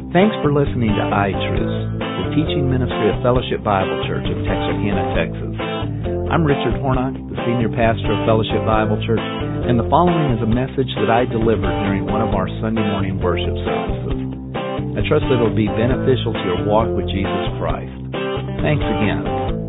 Thanks for listening to iTruths, the teaching ministry of Fellowship Bible Church of Texarkana, Texas. I'm Richard Hornock, the senior pastor of Fellowship Bible Church, and the following is a message that I delivered during one of our Sunday morning worship services. I trust that it will be beneficial to your walk with Jesus Christ. Thanks again.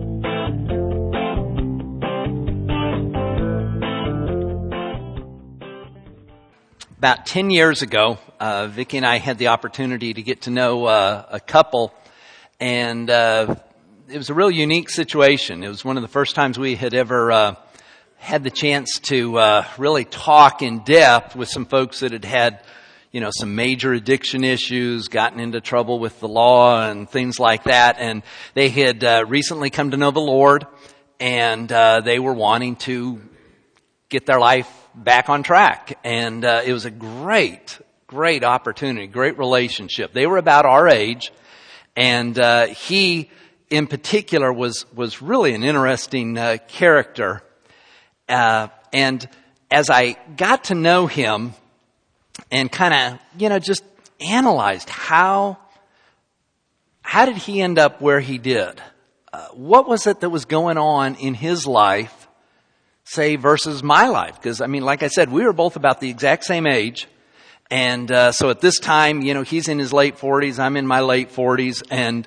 About 10 years ago, Vicki and I had the opportunity to get to know a couple, and it was a real unique situation. It was one of the first times we had ever had the chance to really talk in depth with some folks that had some major addiction issues, gotten into trouble with the law and things like that, and they had recently come to know the Lord, and they were wanting to get their life back on track. And it was a great opportunity, great relationship. They were about our age, and he in particular was really an interesting character. And as I got to know him and kind of, just analyzed how did he end up where he did? What was it that was going on in his life, say, versus my life? Because, like I said, we were both about the exact same age. And so at this time, he's in his late 40s, I'm in my late 40s. And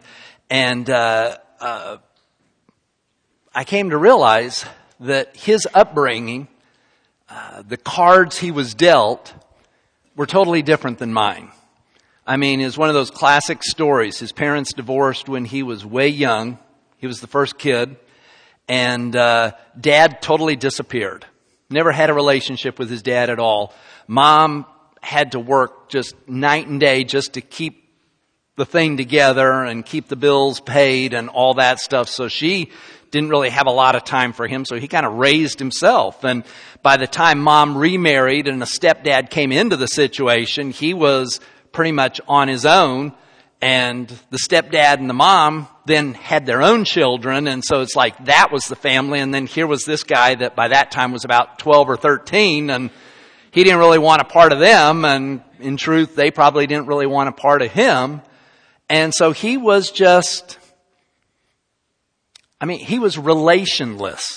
I came to realize that his upbringing, the cards he was dealt, were totally different than mine. It's one of those classic stories. His parents divorced when he was way young. He was the first kid. And Dad totally disappeared. Never had a relationship with his dad at all. Mom had to work just night and day just to keep the thing together and keep the bills paid and all that stuff. So she didn't really have a lot of time for him, so he kind of raised himself. And by the time Mom remarried and a stepdad came into the situation, he was pretty much on his own. And the stepdad and the mom then had their own children, and so it's like that was the family. And then here was this guy that by that time was about 12 or 13, and he didn't really want a part of them, and in truth, they probably didn't really want a part of him. And so he was just, he was relationless.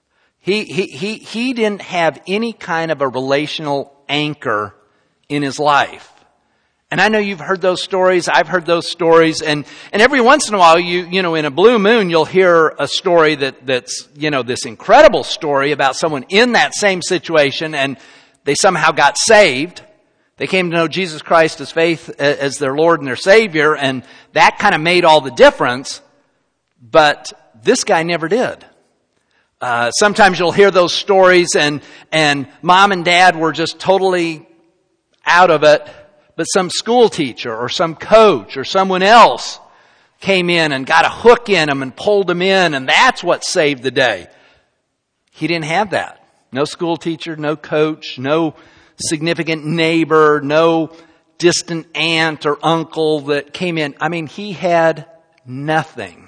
He didn't have any kind of a relational anchor in his life. And I know you've heard those stories. I've heard those stories. And every once in a while, in a blue moon, you'll hear a story that's this incredible story about someone in that same situation, and they somehow got saved. They came to know Jesus Christ as their Lord and their Savior, and that kind of made all the difference. But this guy never did. Sometimes you'll hear those stories, and Mom and Dad were just totally out of it. But some school teacher or some coach or someone else came in and got a hook in him and pulled him in, and that's what saved the day. He didn't have that. No school teacher, no coach, no significant neighbor, no distant aunt or uncle that came in. He had nothing.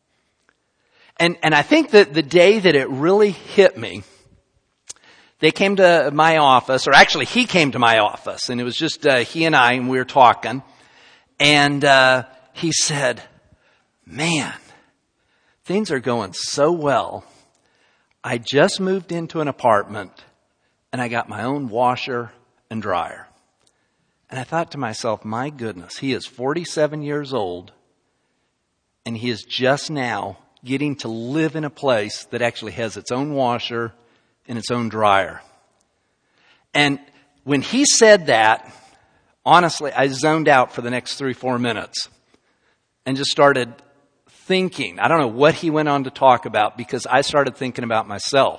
And I think that the day that it really hit me, they came to my office, or actually he came to my office, and it was just he and I, and we were talking. And he said, "Man, things are going so well. I just moved into an apartment, and I got my own washer and dryer." And I thought to myself, my goodness, he is 47 years old, and he is just now getting to live in a place that actually has its own washer in its own dryer. And when he said that, honestly, I zoned out for the next 3-4 minutes and just started thinking. I don't know what he went on to talk about, because I started thinking about myself.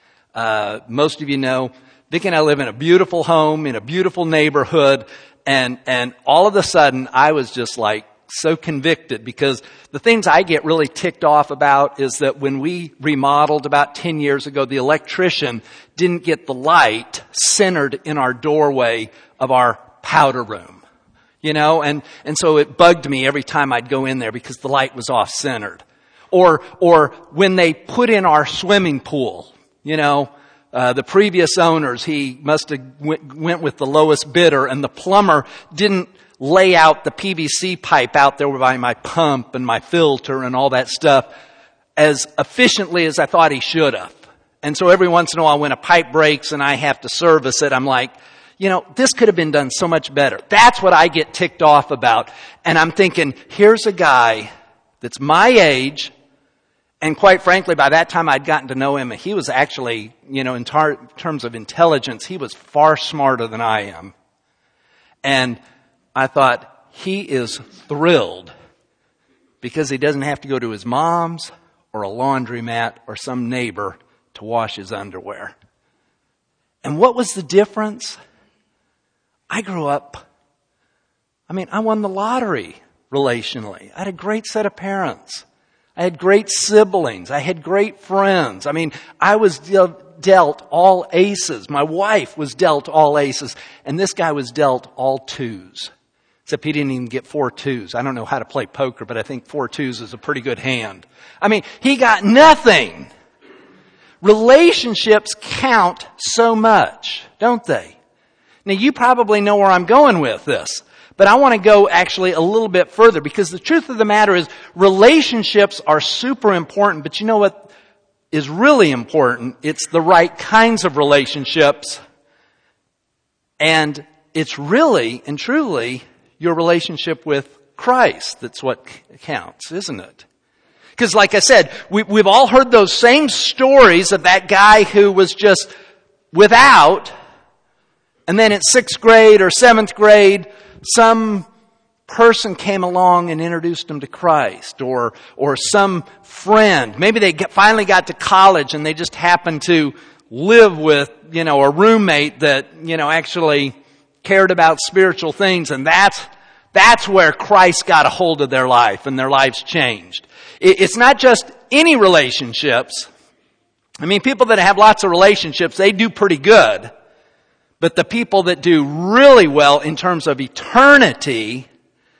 Most of you know, Vic and I live in a beautiful home, in a beautiful neighborhood, and all of a sudden I was just like so convicted, because the things I get really ticked off about is that when we remodeled about 10 years ago, the electrician didn't get the light centered in our doorway of our powder room, and so it bugged me every time I'd go in there because the light was off centered. Or when they put in our swimming pool, the previous owners, he must have went with the lowest bidder, and the plumber didn't lay out the PVC pipe out there by my pump and my filter and all that stuff as efficiently as I thought he should have. And so every once in a while when a pipe breaks and I have to service it, I'm like, this could have been done so much better. That's what I get ticked off about. And I'm thinking, here's a guy that's my age. And quite frankly, by that time I'd gotten to know him. He was actually, in terms of intelligence, he was far smarter than I am. And I thought, he is thrilled because he doesn't have to go to his mom's or a laundromat or some neighbor to wash his underwear. And what was the difference? I grew up, I won the lottery relationally. I had a great set of parents. I had great siblings. I had great friends. I was dealt all aces. My wife was dealt all aces. And this guy was dealt all twos. Except he didn't even get 4 twos. I don't know how to play poker, but I think 4 twos is a pretty good hand. He got nothing. Relationships count so much, don't they? Now, you probably know where I'm going with this, but I want to go actually a little bit further because the truth of the matter is relationships are super important, but you know what is really important? It's the right kinds of relationships, and it's really and truly your relationship with Christ that's what counts, isn't it? Because like I said, we've all heard those same stories of that guy who was just without, and then in 6th grade or 7th grade, some person came along and introduced him to Christ, or some friend. Maybe they finally got to college and they just happened to live with, a roommate that, actually cared about spiritual things, and that's where Christ got a hold of their life and their lives changed. It's not just any relationships. People that have lots of relationships, they do pretty good. But the people that do really well in terms of eternity,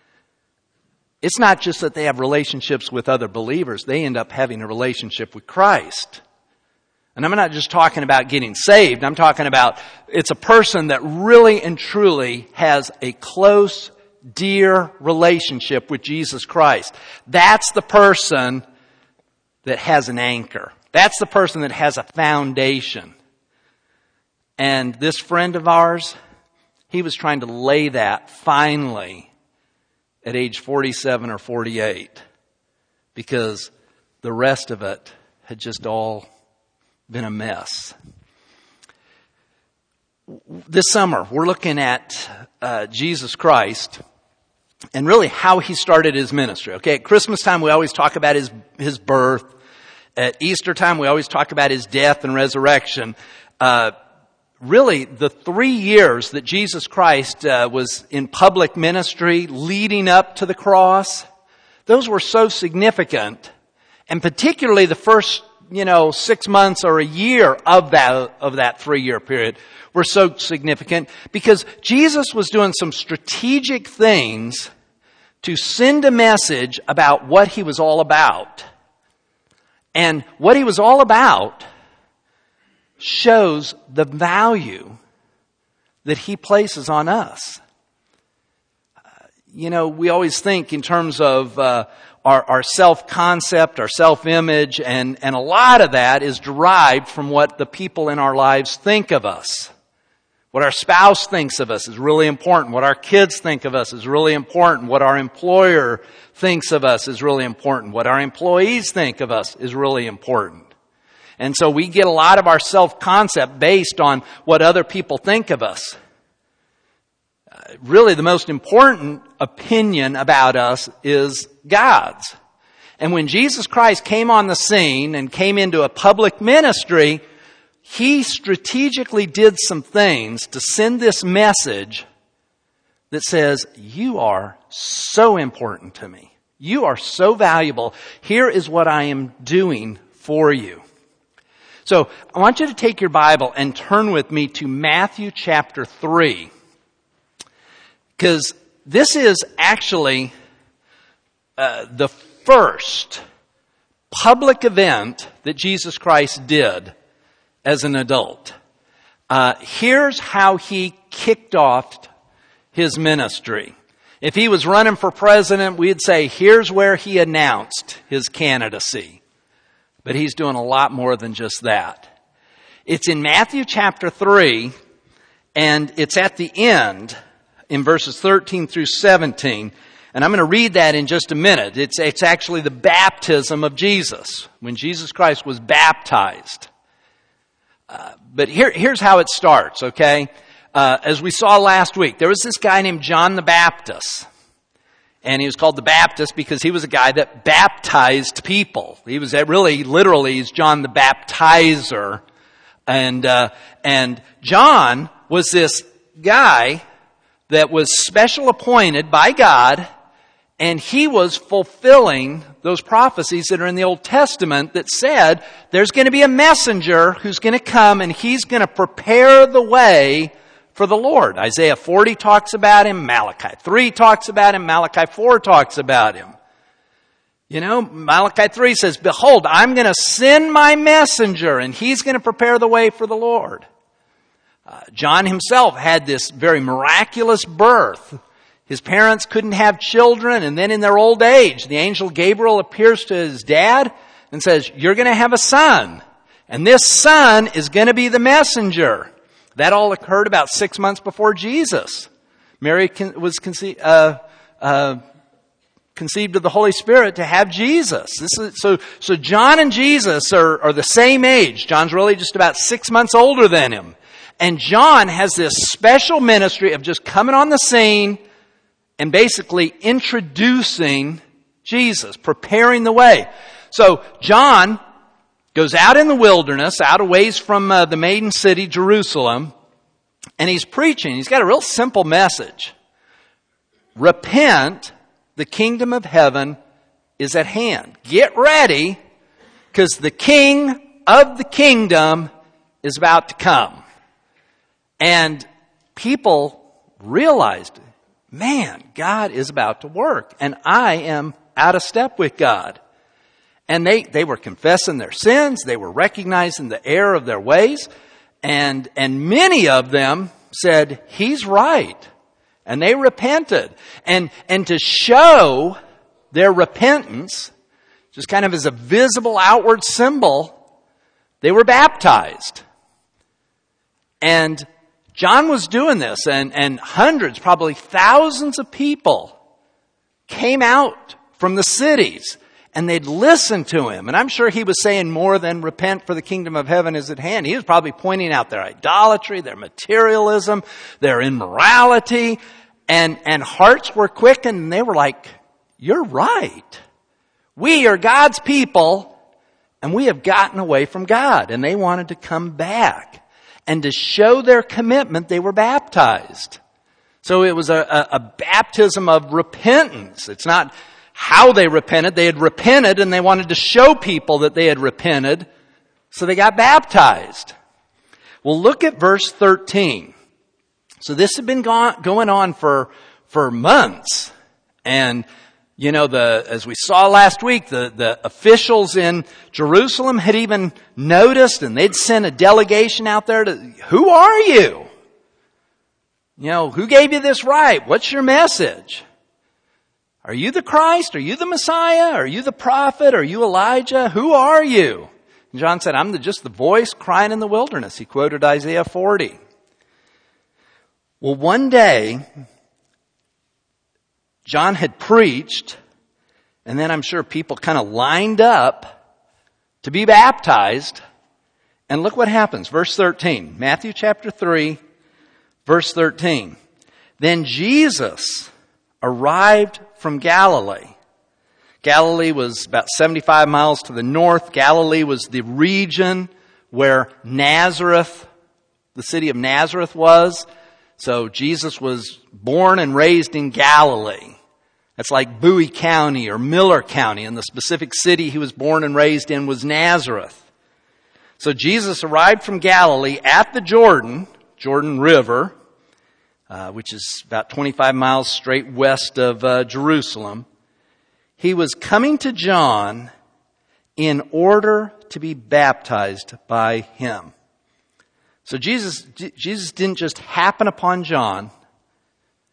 it's not just that they have relationships with other believers. They end up having a relationship with Christ. And I'm not just talking about getting saved. I'm talking about it's a person that really and truly has a close, dear relationship with Jesus Christ. That's the person that has an anchor. That's the person that has a foundation. And this friend of ours, he was trying to lay that finally at age 47 or 48 because the rest of it had just all been a mess. This summer, we're looking at Jesus Christ and really how he started his ministry. Okay, at Christmas time, we always talk about his birth. At Easter time, we always talk about his death and resurrection. Really, the 3 years that Jesus Christ was in public ministry leading up to the cross, those were so significant. And particularly the first, 6 months or a year of that 3-year period were so significant because Jesus was doing some strategic things to send a message about what he was all about. And what he was all about shows the value that he places on us. We always think in terms of our self-concept, our self-image, and a lot of that is derived from what the people in our lives think of us. What our spouse thinks of us is really important. What our kids think of us is really important. What our employer thinks of us is really important. What our employees think of us is really important. And so we get a lot of our self-concept based on what other people think of us. Really, the most important opinion about us is God's. And when Jesus Christ came on the scene and came into a public ministry, he strategically did some things to send this message that says, you are so important to me. You are so valuable. Here is what I am doing for you. So I want you to take your Bible and turn with me to Matthew chapter 3. Because this is actually the first public event that Jesus Christ did as an adult. Here's how he kicked off his ministry. If he was running for president, we'd say, here's where he announced his candidacy. But he's doing a lot more than just that. It's in Matthew chapter 3, and it's at the end, in verses 13 through 17. And I'm going to read that in just a minute. It's actually the baptism of Jesus, when Jesus Christ was baptized. But here's how it starts, okay? As we saw last week, there was this guy named John the Baptist. And he was called the Baptist because he was a guy that baptized people. He was literally, he's John the Baptizer. And John was this guy that was special appointed by God, and he was fulfilling those prophecies that are in the Old Testament that said there's going to be a messenger who's going to come and he's going to prepare the way for the Lord. Isaiah 40 talks about him, Malachi 3 talks about him, Malachi 4 talks about him. You know, Malachi 3 says, behold, I'm going to send my messenger and he's going to prepare the way for the Lord. John himself had this very miraculous birth. His parents couldn't have children, and then in their old age, the angel Gabriel appears to his dad and says, you're going to have a son, and this son is going to be the messenger. That all occurred about 6 months before Jesus. Mary was conceived of the Holy Spirit to have Jesus. So John and Jesus are the same age. John's really just about 6 months older than him. And John has this special ministry of just coming on the scene and basically introducing Jesus, preparing the way. So John goes out in the wilderness, out a ways from the maiden city, Jerusalem, and he's preaching. He's got a real simple message. Repent, the kingdom of heaven is at hand. Get ready, because the king of the kingdom is about to come. And people realized, man, God is about to work, and I am out of step with God. And they were confessing their sins, they were recognizing the error of their ways, and many of them said, he's right. And they repented. And to show their repentance, just kind of as a visible outward symbol, they were baptized. And John was doing this, and hundreds, probably thousands of people came out from the cities, and they'd listen to him. And I'm sure he was saying more than repent, for the kingdom of heaven is at hand. He was probably pointing out their idolatry, their materialism, their immorality, and hearts were quickened, and they were like, you're right. We are God's people, and we have gotten away from God. And they wanted to come back. And to show their commitment, they were baptized. So it was a baptism of repentance. It's not how they repented. They had repented and they wanted to show people that they had repented. So they got baptized. Well, look at verse 13. So this had been going on for months. And you know, as we saw last week, the officials in Jerusalem had even noticed, and they'd sent a delegation out there who are you? You know, who gave you this right? What's your message? Are you the Christ? Are you the Messiah? Are you the prophet? Are you Elijah? Who are you? And John said, I'm just the voice crying in the wilderness. He quoted Isaiah 40. Well, one day, John had preached, and then I'm sure people kind of lined up to be baptized. And look what happens. Verse 13. Matthew chapter 3, verse 13. Then Jesus arrived from Galilee. Galilee was about 75 miles to the north. Galilee was the region where Nazareth, the city of Nazareth, was. So Jesus was born and raised in Galilee. That's like Bowie County or Miller County, and the specific city he was born and raised in was Nazareth. So Jesus arrived from Galilee at the Jordan River, which is about 25 miles straight west of Jerusalem. He was coming to John in order to be baptized by him. So Jesus didn't just happen upon John.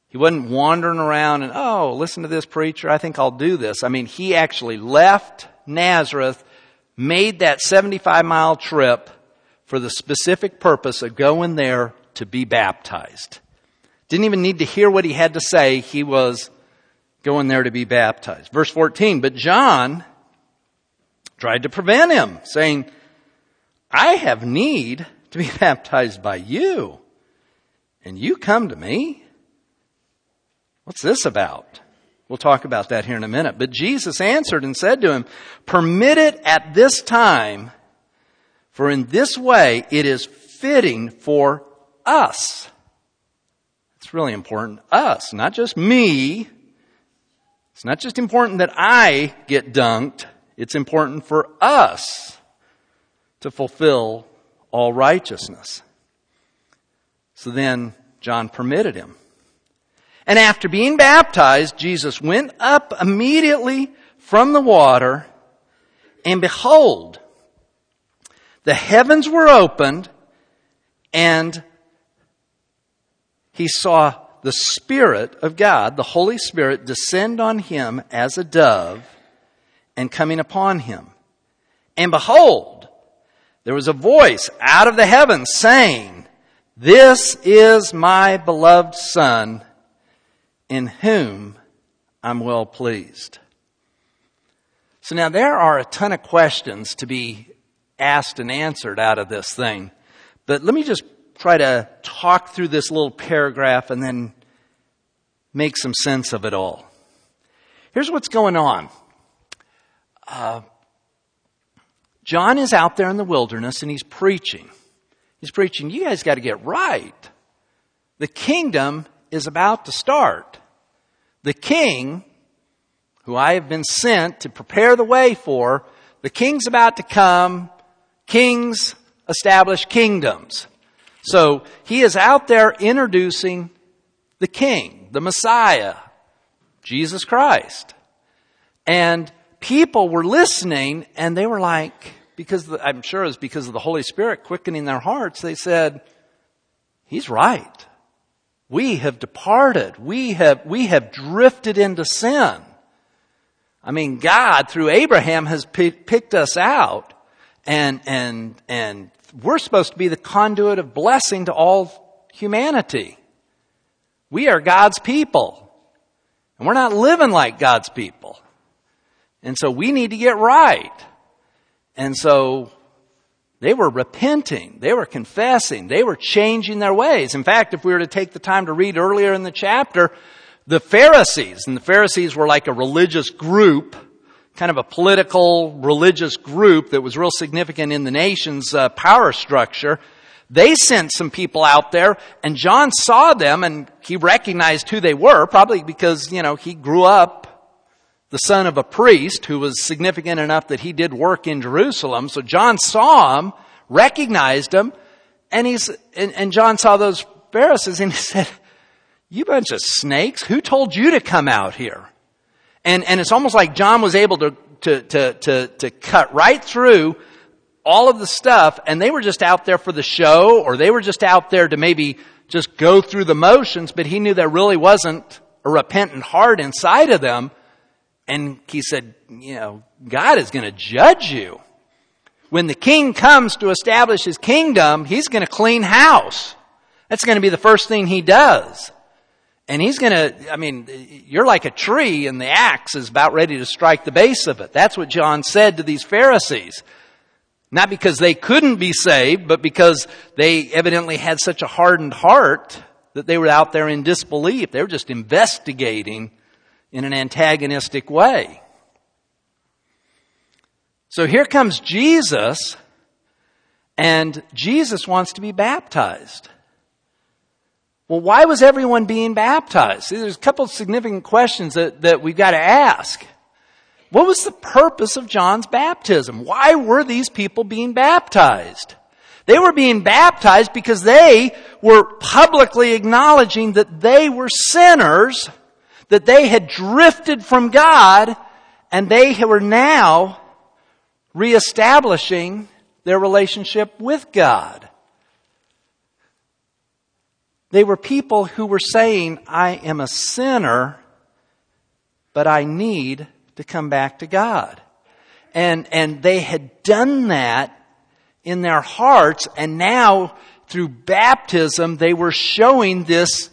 He wasn't wandering around and, oh, listen to this preacher, I think I'll do this. I mean, he actually left Nazareth, made that 75-mile trip for the specific purpose of going there to be baptized. Didn't even need to hear what he had to say. He was going there to be baptized. Verse 14, but John tried to prevent him, saying, I have need to be baptized by you, and you come to me? What's this about? We'll talk about that here in a minute. But Jesus answered and said to him, permit it at this time, for in this way it is fitting for us. It's really important. Us, not just me. It's not just important that I get dunked. It's important for us to fulfill all righteousness. So then John permitted him. And after being baptized, Jesus went up immediately from the water, and behold, the heavens were opened, and he saw the Spirit of God, the Holy Spirit, descend on him as a dove and coming upon him. And behold, there was a voice out of the heavens saying, this is my beloved Son, in whom I'm well pleased. So now there are a ton of questions to be asked and answered out of this thing. But let me just try to talk through this little paragraph and then make some sense of it all. Here's what's going on. John is out there in the wilderness and he's preaching. He's preaching, you guys got to get right. The kingdom is about to start. The king, who I have been sent to prepare the way for, the king's about to come. Kings establish kingdoms. So he is out there introducing the king, the Messiah, Jesus Christ. And people were listening and they were like, I'm sure it was because of the Holy Spirit quickening their hearts, they said, he's right. We have departed. We have drifted into sin. I mean, God, through Abraham, has picked us out. And we're supposed to be the conduit of blessing to all humanity. We are God's people. And we're not living like God's people. And so we need to get right. And so they were repenting. They were confessing. They were changing their ways. In fact, if we were to take the time to read earlier in the chapter, the Pharisees were like a religious group, kind of a political religious group that was real significant in the nation's power structure. They sent some people out there, and John saw them, and he recognized who they were, probably because, he grew up the son of a priest who was significant enough that he did work in Jerusalem. So John saw him, recognized him, and John saw those Pharisees and he said, you bunch of snakes, who told you to come out here? And it's almost like John was able to cut right through all of the stuff, and they were just out there for the show, or they were just out there to maybe just go through the motions, but he knew there really wasn't a repentant heart inside of them. And he said, God is going to judge you. When the king comes to establish his kingdom, he's going to clean house. That's going to be the first thing he does. And he's going to, you're like a tree and the axe is about ready to strike the base of it. That's what John said to these Pharisees. Not because they couldn't be saved, but because they evidently had such a hardened heart that they were out there in disbelief. They were just investigating in an antagonistic way. So here comes Jesus, and Jesus wants to be baptized. Well, why was everyone being baptized? See, there's a couple of significant questions that we've got to ask. What was the purpose of John's baptism? Why were these people being baptized? They were being baptized because they were publicly acknowledging that they were sinners, that they had drifted from God, and they were now reestablishing their relationship with God. They were people who were saying, I am a sinner, but I need to come back to God. And they had done that in their hearts, and now through baptism they were showing this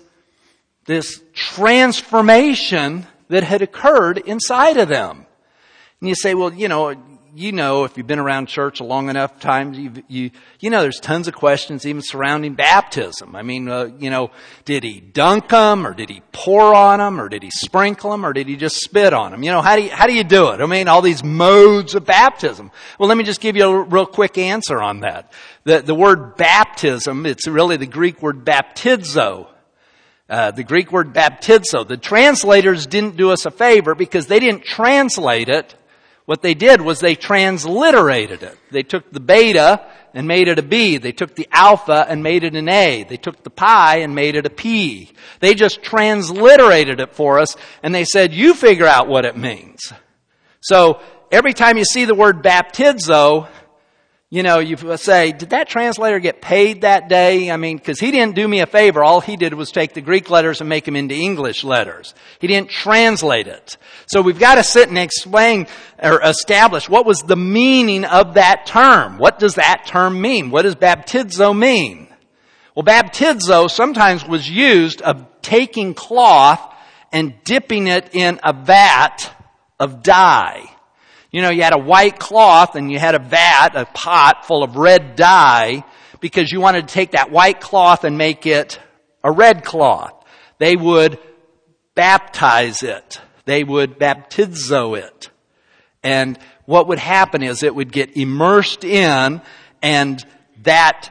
transformation that had occurred inside of them. And you say, well, you know, if you've been around church a long enough time, you know, there's tons of questions even surrounding baptism. I mean, did he dunk them, or did he pour on them, or did he sprinkle them, or did he just spit on them? You know, how do you do it? I mean, all these modes of baptism. Well, let me just give you a real quick answer on that. The word baptism, it's really the Greek word baptizo. The Greek word baptizo. The translators didn't do us a favor because they didn't translate it. What they did was they transliterated it. They took the beta and made it a B. They took the alpha and made it an A. They took the pi and made it a P. They just transliterated it for us, and they said, you figure out what it means. So every time you see the word baptizo, you know, you say, did that translator get paid that day? I mean, because he didn't do me a favor. All he did was take the Greek letters and make them into English letters. He didn't translate it. So we've got to sit and explain or establish what was the meaning of that term. What does that term mean? What does baptizo mean? Well, baptizo sometimes was used of taking cloth and dipping it in a vat of dye. You know, you had a white cloth and you had a pot full of red dye because you wanted to take that white cloth and make it a red cloth. They would baptize it. They would baptizo it. And what would happen is it would get immersed in, and that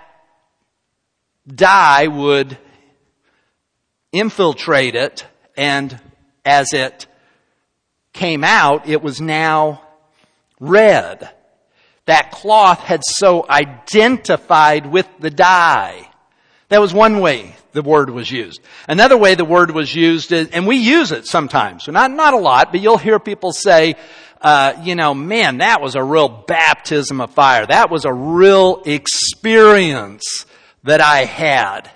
dye would infiltrate it, and as it came out, it was now red. That cloth had so identified with the dye. That was one way the word was used. Another way the word was used, and we use it sometimes, not a lot, but you'll hear people say, man, that was a real baptism of fire. That was a real experience that I had.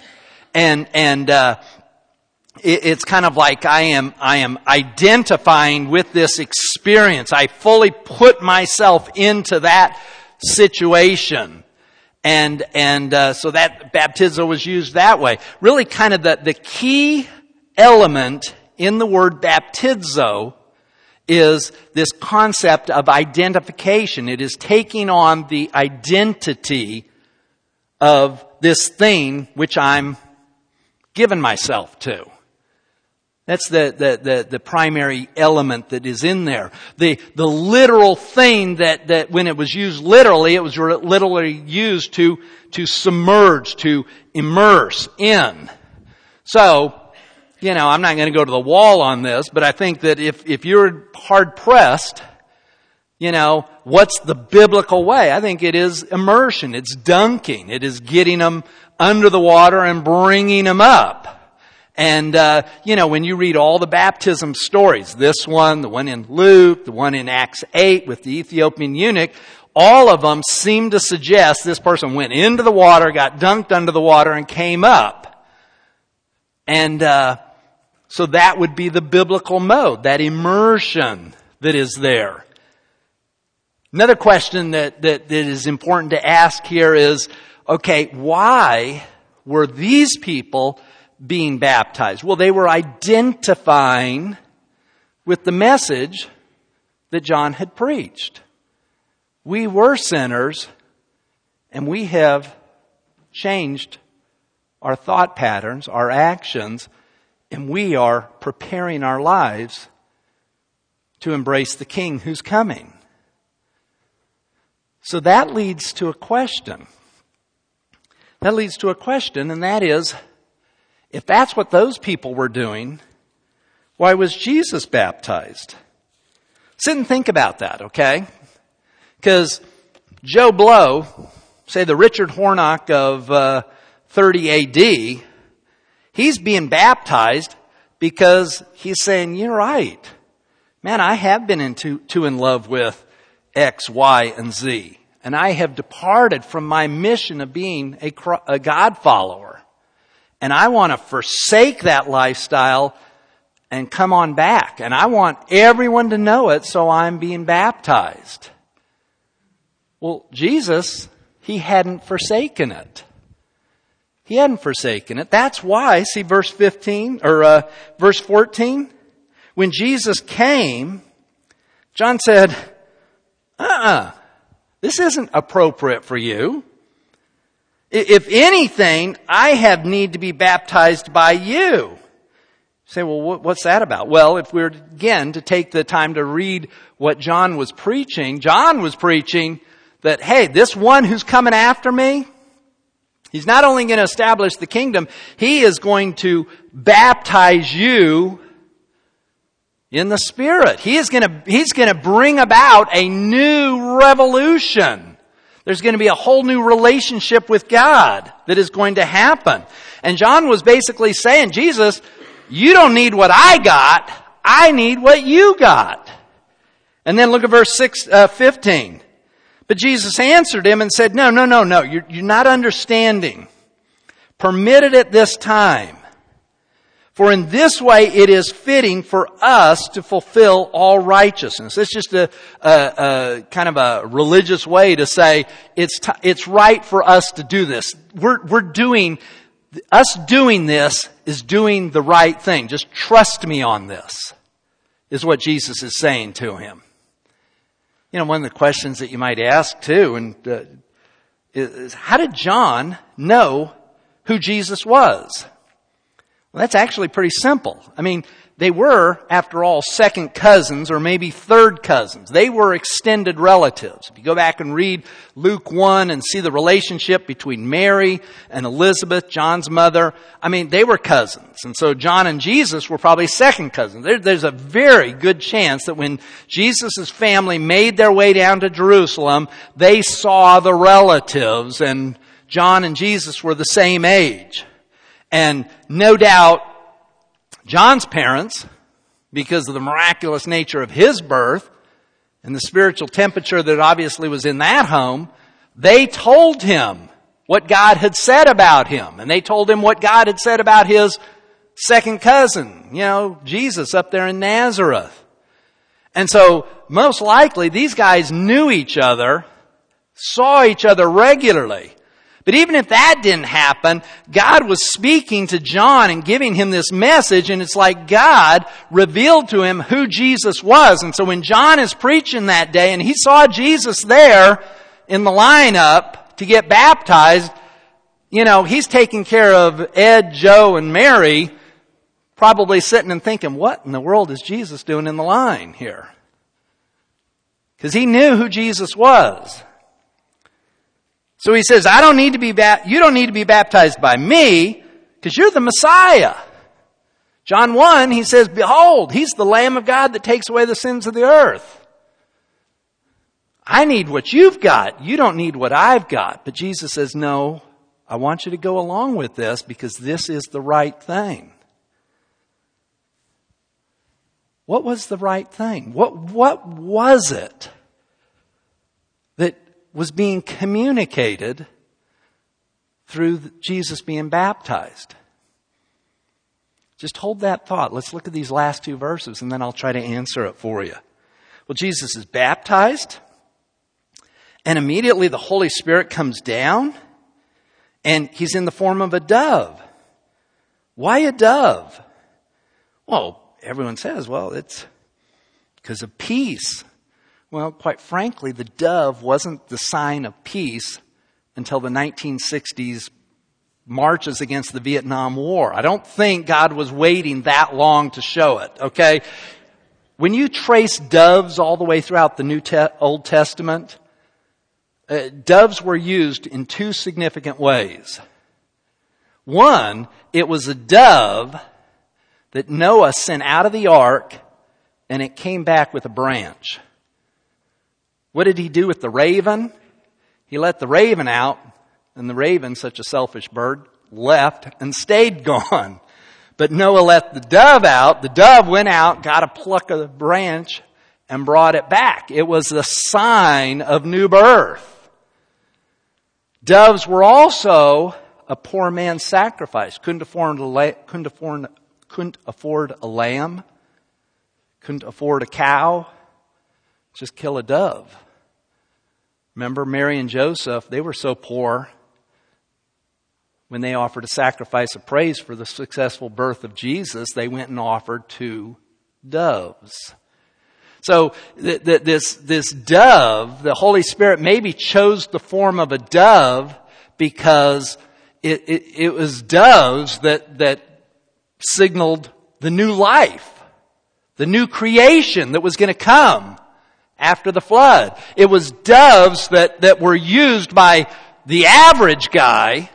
It's kind of like I am identifying with this experience. I fully put myself into that situation. And so that baptizo was used that way. Really kind of the key element in the word baptizo is this concept of identification. It is taking on the identity of this thing which I'm giving myself to. That's the primary element that is in there. The literal thing that when it was used literally, it was literally used to submerge, to immerse in. So, I'm not going to go to the wall on this, but I think that if you're hard pressed, what's the biblical way? I think it is immersion. It's dunking. It is getting them under the water and bringing them up. And, when you read all the baptism stories, this one, the one in Luke, the one in Acts 8 with the Ethiopian eunuch, all of them seem to suggest this person went into the water, got dunked under the water, and came up. And so that would be the biblical mode, that immersion that is there. Another question that is important to ask here is, okay, why were these people being baptized? Well, they were identifying with the message that John had preached. We were sinners, and we have changed our thought patterns, our actions, and we are preparing our lives to embrace the King who's coming. So that leads to a question. That leads to a question, and that is, if that's what those people were doing, why was Jesus baptized? Sit and think about that, okay? Because Joe Blow, say the Richard Hornock of 30 AD, he's being baptized because he's saying, you're right. Man, I have been too in love with X, Y, and Z. And I have departed from my mission of being a God follower. And I want to forsake that lifestyle and come on back. And I want everyone to know it, so I'm being baptized. Well, Jesus, he hadn't forsaken it. He hadn't forsaken it. That's why, see verse 14. When Jesus came, John said, this isn't appropriate for you. If anything, I need to be baptized by you. You say, well, what's that about? Well, if we were, again, to take the time to read what John was preaching that, hey, this one who's coming after me, he's not only going to establish the kingdom, he is going to baptize you in the Spirit. He's going to bring about a new revolution. There's going to be a whole new relationship with God that is going to happen. And John was basically saying, Jesus, you don't need what I got. I need what you got. And then look at verse 15. But Jesus answered him and said, no. You're not understanding. Permit it at this time. For in this way it is fitting for us to fulfill all righteousness. It's just a kind of a religious way to say it's right for us to do this. Us doing this is doing the right thing. Just trust me on this, is what Jesus is saying to him. You know, one of the questions that you might ask too, is how did John know who Jesus was? Well, that's actually pretty simple. I mean, they were, after all, second cousins or maybe third cousins. They were extended relatives. If you go back and read Luke 1 and see the relationship between Mary and Elizabeth, John's mother, I mean, they were cousins. And so John and Jesus were probably second cousins. There's a very good chance that when Jesus' family made their way down to Jerusalem, they saw the relatives, and John and Jesus were the same age. And no doubt, John's parents, because of the miraculous nature of his birth and the spiritual temperature that obviously was in that home, they told him what God had said about him. And they told him what God had said about his second cousin, Jesus up there in Nazareth. And so, most likely, these guys knew each other, saw each other regularly. But even if that didn't happen, God was speaking to John and giving him this message, and it's like God revealed to him who Jesus was. And so when John is preaching that day and he saw Jesus there in the lineup to get baptized, he's taking care of Ed, Joe, and Mary, probably sitting and thinking, what in the world is Jesus doing in the line here? Because he knew who Jesus was. So he says, you don't need to be baptized by me, because you're the Messiah. John 1, he says, behold, he's the Lamb of God that takes away the sins of the earth. I need what you've got. You don't need what I've got. But Jesus says, no, I want you to go along with this because this is the right thing. What was the right thing? What was it that was being communicated through Jesus being baptized? Just hold that thought. Let's look at these last two verses and then I'll try to answer it for you. Well, Jesus is baptized and immediately the Holy Spirit comes down and he's in the form of a dove. Why a dove? Well, everyone says, it's because of peace. Well, quite frankly, the dove wasn't the sign of peace until the 1960s marches against the Vietnam War. I don't think God was waiting that long to show it, okay? When you trace doves all the way throughout the Old Testament, doves were used in two significant ways. One, it was a dove that Noah sent out of the ark, and it came back with a branch. What did he do with the raven? He let the raven out, and the raven, such a selfish bird, left and stayed gone. But Noah let the dove out. The dove went out, got a pluck of the branch, and brought it back. It was a sign of new birth. Doves were also a poor man's sacrifice. Couldn't afford a lamb. Couldn't afford a cow. Just kill a dove. Remember Mary and Joseph, they were so poor when they offered a sacrifice of praise for the successful birth of Jesus, they went and offered 2 doves. So this dove, the Holy Spirit maybe chose the form of a dove because it was doves that signaled the new life, the new creation that was going to come after the flood. It was doves that were used by the average guy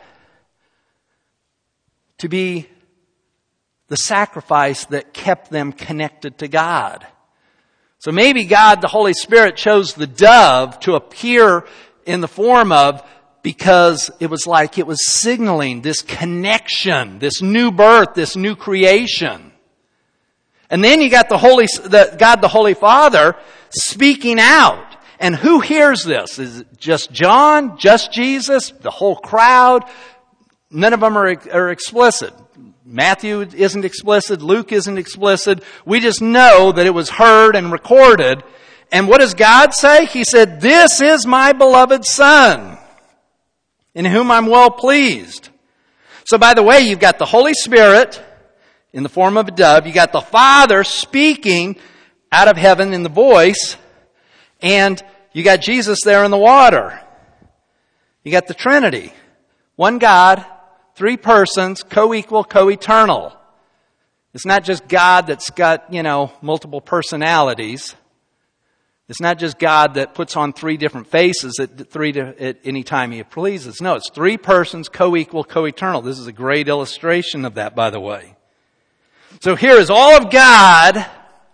to be the sacrifice that kept them connected to God. So maybe God, the Holy Spirit, chose the dove to appear in the form of because it was like it was signaling this connection, this new birth, this new creation. And then you got God the Holy Father speaking out. And who hears this? Is it just John? Just Jesus? The whole crowd? None of them are explicit. Matthew isn't explicit. Luke isn't explicit. We just know that it was heard and recorded. And what does God say? He said, "This is my beloved Son, in whom I'm well pleased." So by the way, you've got the Holy Spirit in the form of a dove. You got the Father speaking out of heaven in the voice. And you got Jesus there in the water. You got the Trinity. One God, 3 persons, co-equal, co-eternal. It's not just God that's got, multiple personalities. It's not just God that puts on 3 different faces at any time He pleases. No, it's 3 persons, co-equal, co-eternal. This is a great illustration of that, by the way. So here is all of God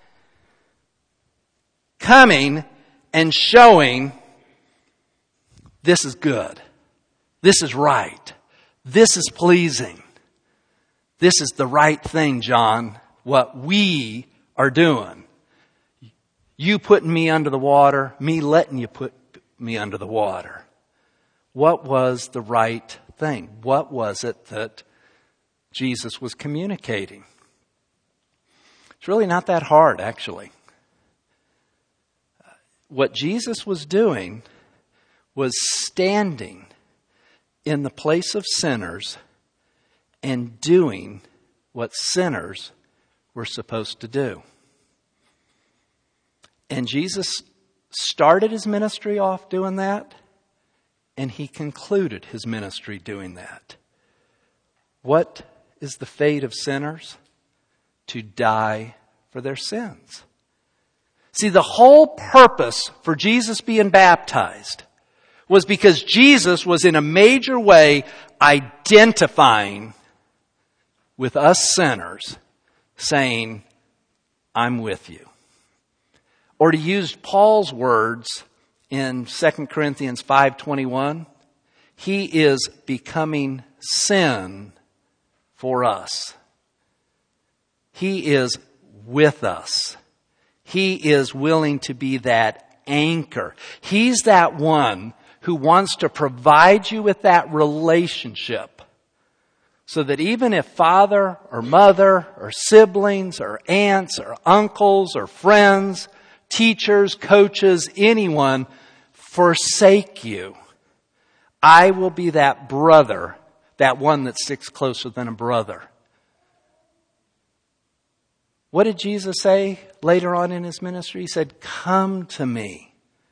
coming and showing this is good. This is right. This is pleasing. This is the right thing, John, what we are doing. You putting me under the water, me letting you put me under the water. What was the right thing? What was it that Jesus was communicating? It's really not that hard, actually. What Jesus was doing was standing in the place of sinners and doing what sinners were supposed to do. And Jesus started His ministry off doing that, and He concluded His ministry doing that. What is the fate of sinners? To die for their sins. See, the whole purpose for Jesus being baptized was because Jesus was in a major way identifying with us sinners, saying, "I'm with you." Or to use Paul's words in 2 Corinthians 5:21, He is becoming sin for us. He is with us. He is willing to be that anchor. He's that one who wants to provide you with that relationship so that even if father or mother or siblings or aunts or uncles or friends, teachers, coaches, anyone forsake you, I will be that brother, that one that sticks closer than a brother. What did Jesus say later on in His ministry? He said, "Come to me,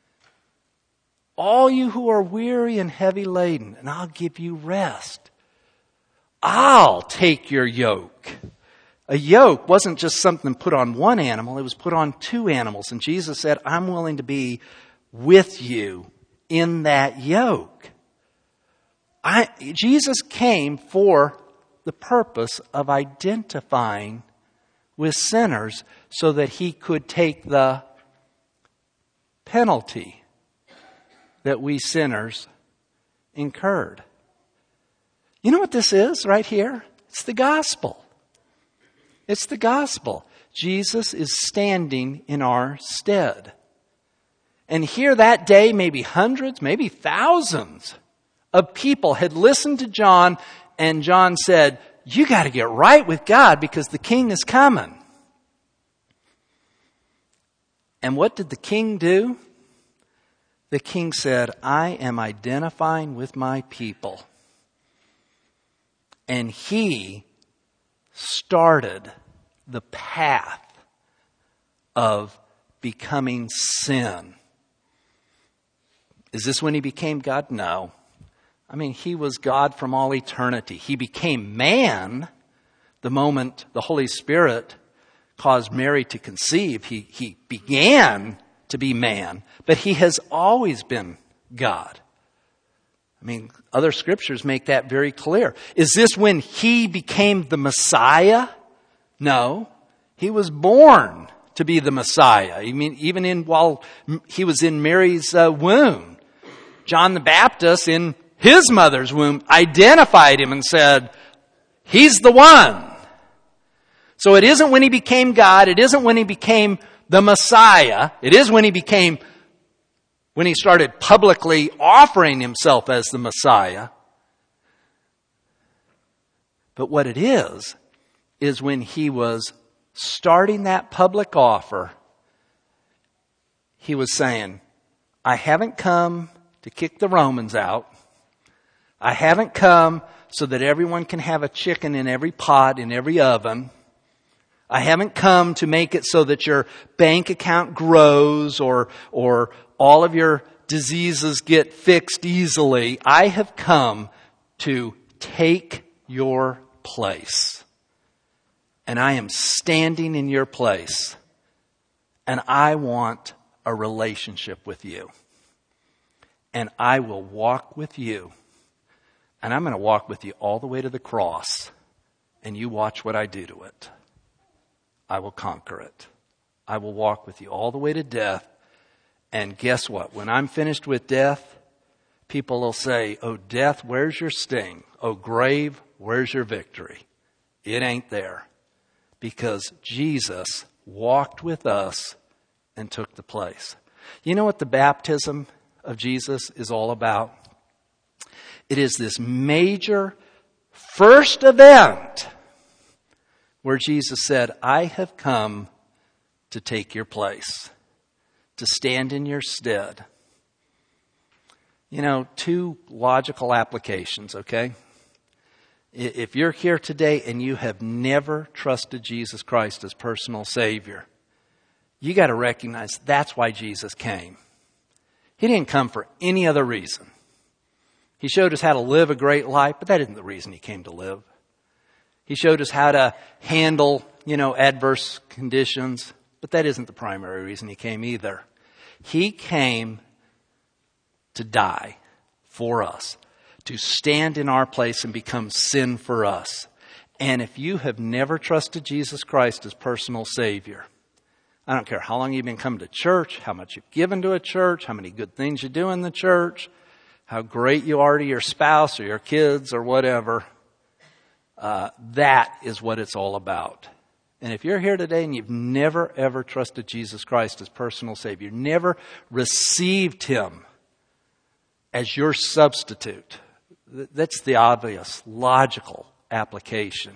all you who are weary and heavy laden, and I'll give you rest. I'll take your yoke." A yoke wasn't just something put on one animal, it was put on 2 animals. And Jesus said, "I'm willing to be with you in that yoke." Jesus came for the purpose of identifying with sinners so that He could take the penalty that we sinners incurred. You know what this is right here? It's the gospel. It's the gospel. Jesus is standing in our stead. And here that day, maybe hundreds, maybe thousands of people had listened to John, and John said, you got to get right with God because the king is coming. And what did the king do? The king said, I am identifying with my people. And he started the path of becoming sin. Is this when he became God? No. I mean, he was God from all eternity. He became man the moment the Holy Spirit caused Mary to conceive. He began to be man, but he has always been God. I mean, other scriptures make that very clear. Is this when he became the Messiah? No. He was born to be the Messiah. I mean, even while he was in Mary's womb, John the Baptist in his mother's womb identified him and said, he's the one. So it isn't when he became God. It isn't when he became the Messiah. It is when he started publicly offering himself as the Messiah. But what it is when he was starting that public offer, he was saying, I haven't come to kick the Romans out. I haven't come so that everyone can have a chicken in every pot, in every oven. I haven't come to make it so that your bank account grows or all of your diseases get fixed easily. I have come to take your place. And I am standing in your place. And I want a relationship with you. And I will walk with you. And I'm going to walk with you all the way to the cross. And you watch what I do to it. I will conquer it. I will walk with you all the way to death. And guess what? When I'm finished with death, people will say, oh, death, where's your sting? Oh, grave, where's your victory? It ain't there. Because Jesus walked with us and took the place. You know what the baptism of Jesus is all about? It is this major first event where Jesus said, I have come to take your place, to stand in your stead. You know, two logical applications, okay? If you're here today and you have never trusted Jesus Christ as personal Savior, you got to recognize that's why Jesus came. He didn't come for any other reason. He showed us how to live a great life, but that isn't the reason he came to live. He showed us how to handle, adverse conditions, but that isn't the primary reason he came either. He came to die for us, to stand in our place and become sin for us. And if you have never trusted Jesus Christ as personal Savior, I don't care how long you've been coming to church, how much you've given to a church, how many good things you do in the church, how great you are to your spouse or your kids or whatever, that is what it's all about. And if you're here today and you've never, ever trusted Jesus Christ as personal Savior, never received Him as your substitute, that's the obvious, logical application.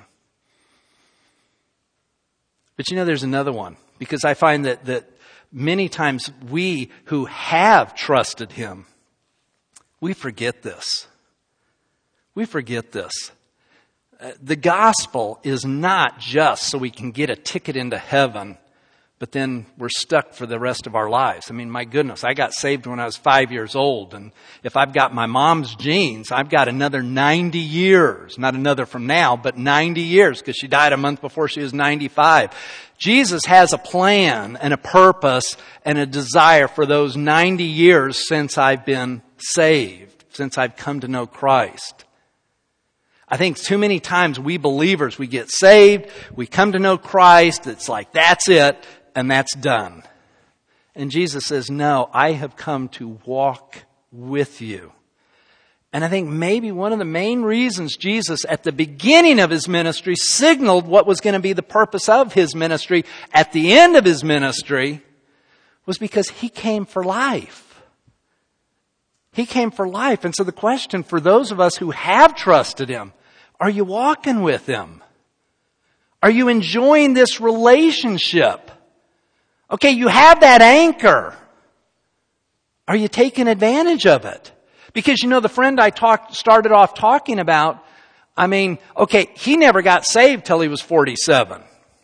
But there's another one. Because I find that many times we who have trusted Him, we forget this. We forget this. The gospel is not just so we can get a ticket into heaven, but then we're stuck for the rest of our lives. I mean, my goodness, I got saved when I was 5 years old. And if I've got my mom's genes, I've got another 90 years. Not another from now, but 90 years, because she died a month before she was 95. Jesus has a plan and a purpose and a desire for those 90 years since I've been saved, since I've come to know Christ. I think too many times we believers, we get saved, we come to know Christ, it's like that's it, and that's done. And Jesus says, no, I have come to walk with you. And I think maybe one of the main reasons Jesus at the beginning of His ministry signaled what was going to be the purpose of His ministry at the end of His ministry was because He came for life. He came for life. And so the question for those of us who have trusted Him, are you walking with Him? Are you enjoying this relationship? Okay, you have that anchor. Are you taking advantage of it? Because the friend I started off talking about, he never got saved till he was 47.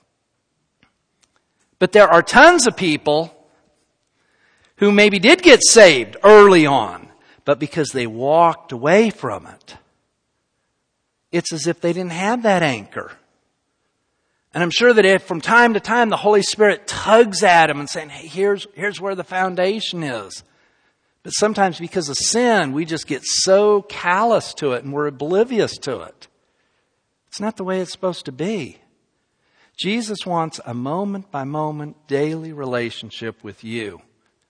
But there are tons of people who maybe did get saved early on, but because they walked away from it, it's as if they didn't have that anchor. And I'm sure that if from time to time the Holy Spirit tugs at them and saying, hey, here's where the foundation is. But sometimes because of sin, we just get so callous to it and we're oblivious to it. It's not the way it's supposed to be. Jesus wants a moment by moment daily relationship with you.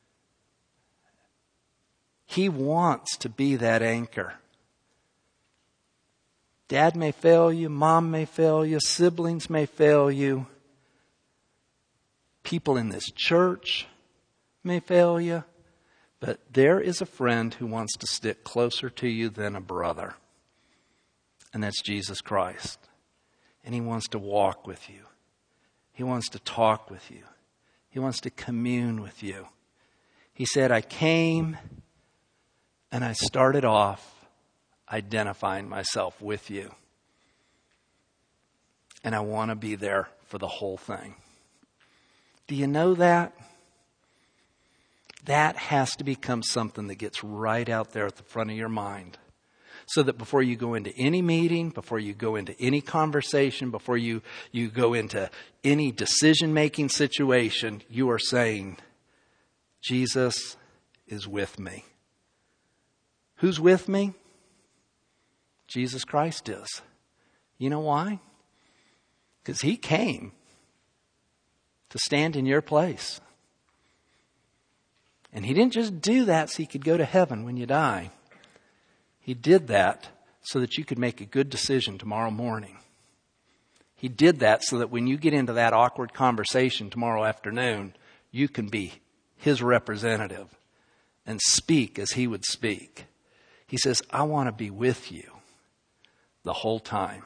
He wants to be that anchor. Dad may fail you, mom may fail you, siblings may fail you. People in this church may fail you. But there is a friend who wants to stick closer to you than a brother. And that's Jesus Christ. And He wants to walk with you. He wants to talk with you. He wants to commune with you. He said, I came and I started off identifying myself with you. And I want to be there for the whole thing. Do you know that? That has to become something that gets right out there at the front of your mind. So that before you go into any meeting, before you go into any conversation, before you go into any decision-making situation, you are saying, Jesus is with me. Who's with me? Jesus Christ is. You know why? Because He came to stand in your place. And He didn't just do that so He could go to heaven when you die. He did that so that you could make a good decision tomorrow morning. He did that so that when you get into that awkward conversation tomorrow afternoon, you can be His representative and speak as He would speak. He says, I want to be with you the whole time.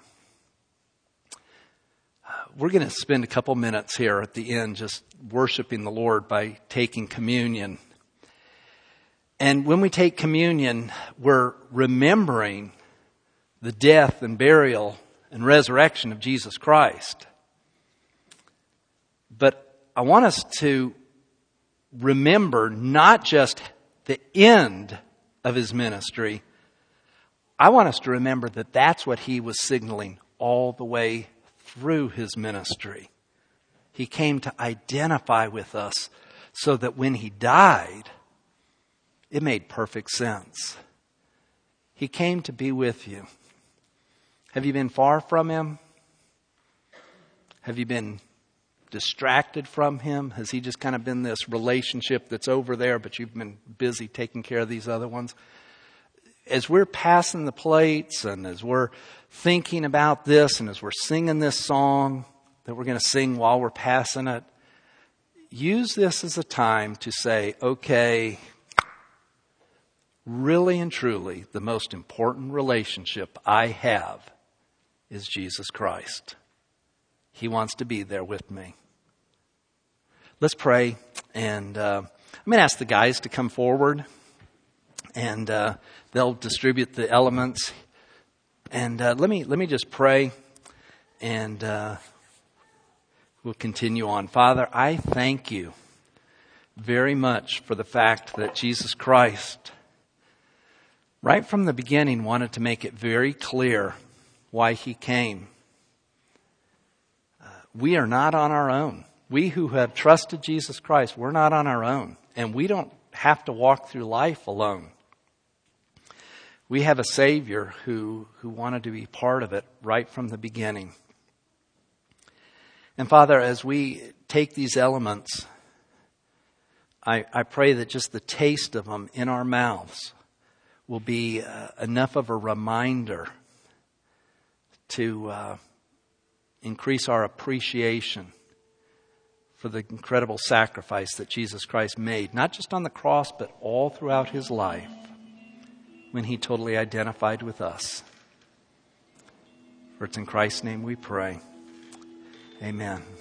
We're going to spend a couple minutes here at the end just worshiping the Lord by taking communion. And when we take communion, we're remembering the death and burial and resurrection of Jesus Christ. But I want us to remember not just the end of His ministry. I want us to remember that that's what He was signaling all the way through His ministry. He came to identify with us so that when He died, it made perfect sense. He came to be with you. Have you been far from Him? Have you been distracted from Him? Has He just kind of been this relationship that's over there, but you've been busy taking care of these other ones? As we're passing the plates and as we're thinking about this and as we're singing this song that we're going to sing while we're passing it, use this as a time to say, okay, really and truly, the most important relationship I have is Jesus Christ. He wants to be there with me. Let's pray, and I'm going to ask the guys to come forward, and they'll distribute the elements. And let me just pray, and we'll continue on. Father, I thank you very much for the fact that Jesus Christ, right from the beginning, wanted to make it very clear why He came. We are not on our own. We who have trusted Jesus Christ, we're not on our own. And we don't have to walk through life alone. We have a Savior who wanted to be part of it right from the beginning. And Father, as we take these elements, I pray that just the taste of them in our mouths will be enough of a reminder to increase our appreciation for the incredible sacrifice that Jesus Christ made, not just on the cross, but all throughout His life. when he totally identified with us. For it's in Christ's name we pray. Amen.